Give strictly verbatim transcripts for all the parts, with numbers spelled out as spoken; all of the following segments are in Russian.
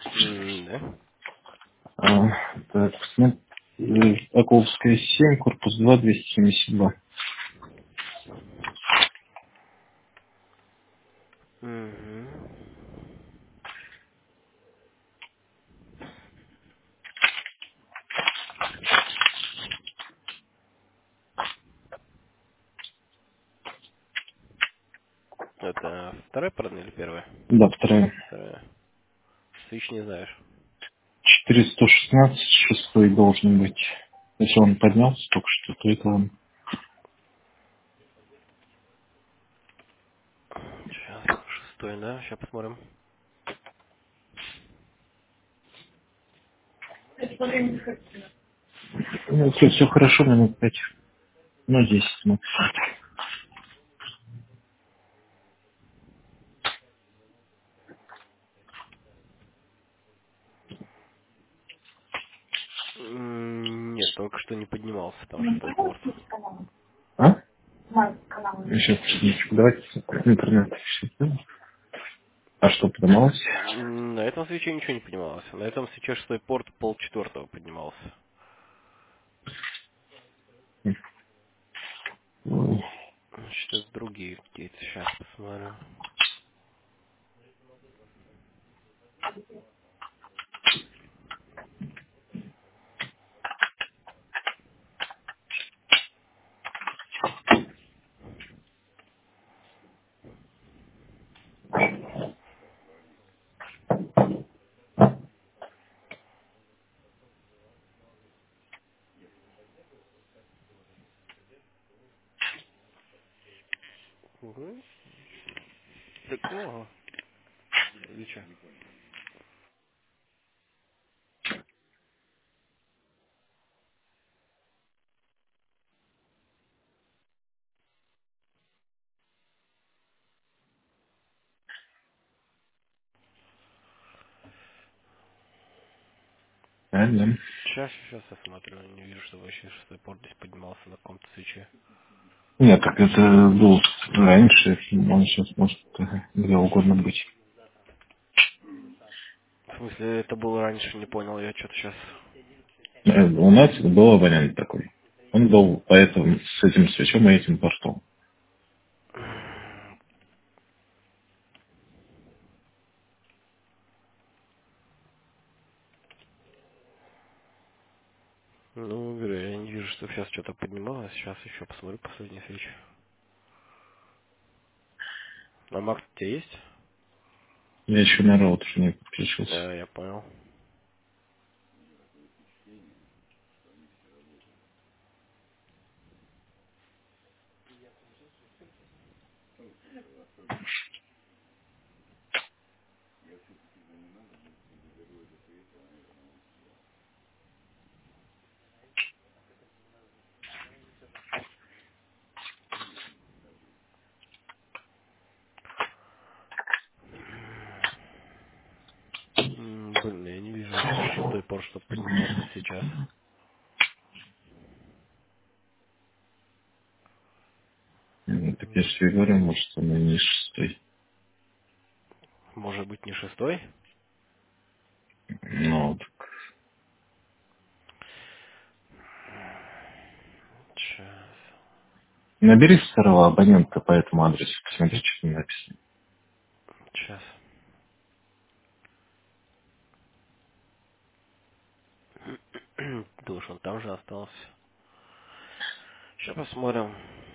М, Да. А, так, смотри, э, Оковская семь, корпус два, двести семьдесят два. Мгм. Это вторая парадная или первая? Да, вторая. Вторая. Свич не знаешь. четыреста шестнадцать, шестой должен быть. Если он поднялся только что, то это он. Сейчас. Шестой, да? Сейчас посмотрим. Ну, если все хорошо, минут пять. Ну, десять максимум. М, Нет, только что не поднимался там шестой порт. А? Сейчас, секундочку, давайте интернет. А что поднималось? М, На этом свече ничего не поднималось. На этом свече шестой порт пол четвертого поднимался. Ой. Значит, это другие какие-то. Сейчас посмотрю. Угу. Так, ну, ага. Или что? А, да. Сейчас, сейчас я смотрю. Не вижу, что вообще шестой порт здесь поднимался на каком-то свече. Нет, так это был раньше, он сейчас может э, где угодно быть. В смысле, это было раньше, не понял я что-то сейчас. Э, У нас был абонент такой. Он был поэтому с этим свечом и этим портом. Ну, говорю, я не вижу, что сейчас что-то поднималось. Сейчас еще посмотрю последний свеч. А Мак у тебя есть? Я еще на роутер не подключился. Да, я понял. М, Блин, я не вижу шестой порт, что поднимался сейчас. Ну, так я же тебе говорю, может, он и не шестой. Может быть, не шестой? Ну, вот. Сейчас. Набери старого абонента по этому адресу, посмотри, что там написано. Сейчас. Думаешь, он там же остался? Сейчас посмотрим.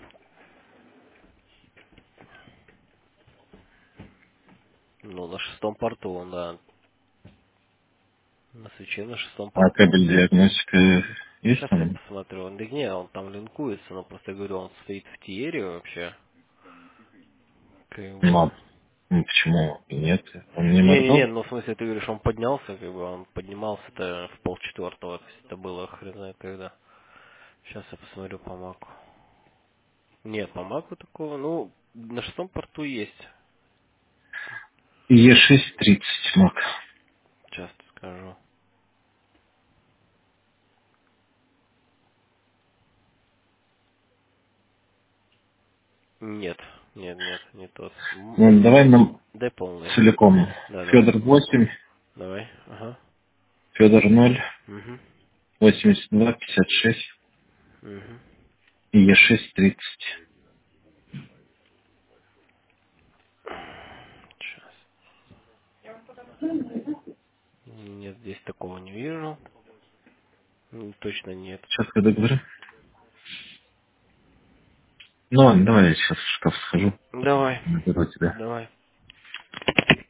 Ну, на шестом порту он, да. На свече на шестом А порту. кабель диагностика есть Сейчас я там? посмотрю. Да не, он там линкуется, но просто я говорю, он стоит в Тиере вообще. Как Ну, бы. а, ну, почему нет? Он не Не-не-не, моргал? ну в смысле, ты говоришь, он поднялся, как бы он поднимался-то в полчетвертого, то есть это было хрен знает когда. Сейчас я посмотрю по маку. Нет, по маку такого, ну, на шестом порту есть. Е шесть тридцать мак. Сейчас скажу. Нет, нет, нет, не тот. М, Ну, давай нам Дай полный. целиком. Да, давай. Федор восемь, Давай. Ага. Федор ноль, Угу. восемьдесят два, пятьдесят шесть Угу. и Е шесть тридцать. Сейчас. Нет, здесь такого не вижу. Ну, точно нет. Сейчас когда говорю. Ну ладно, давай я сейчас в шкаф схожу. Давай. Наберу тебя. Давай.